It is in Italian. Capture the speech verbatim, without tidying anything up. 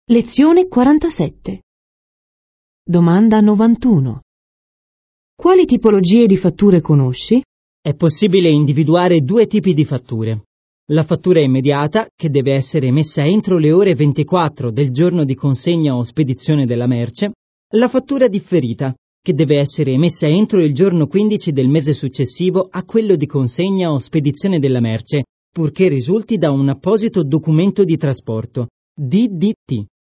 Lezione quarantasette. Domanda novantuno. Quali tipologie di fatture conosci? È possibile individuare due tipi di fatture. La fattura immediata, che deve essere emessa entro le ore ventiquattro del giorno di consegna o spedizione della merce, la fattura differita, che deve essere emessa entro il giorno quindici del mese successivo a quello di consegna o spedizione della merce, purché risulti da un apposito documento di trasporto, D D T.